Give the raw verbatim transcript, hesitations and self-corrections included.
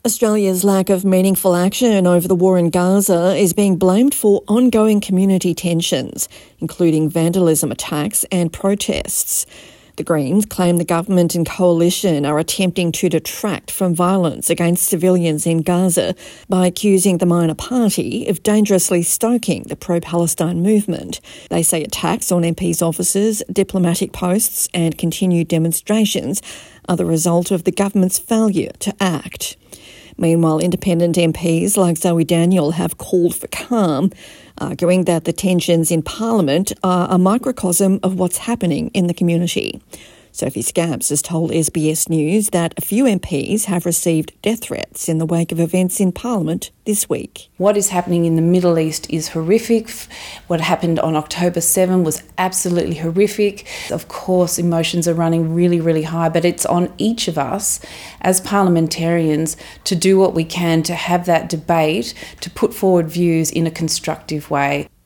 Australia's lack of meaningful action over the war in Gaza is being blamed for ongoing community tensions, including vandalism attacks and protests. The Greens claim the government and coalition are attempting to detract from violence against civilians in Gaza by accusing the minor party of dangerously stoking the pro-Palestine movement. They say attacks on M Ps' offices, diplomatic posts and continued demonstrations are the result of the government's failure to act. Meanwhile, independent M Ps like Zoe Daniel have called for calm, arguing that the tensions in Parliament are a microcosm of what's happening in the community. Sophie Scabs has told S B S News that a few M Ps have received death threats in the wake of events in Parliament this week. What is happening in the Middle East is horrific. What happened on October seventh was absolutely horrific. Of course, emotions are running really, really high, but it's on each of us as parliamentarians to do what we can to have that debate, to put forward views in a constructive way.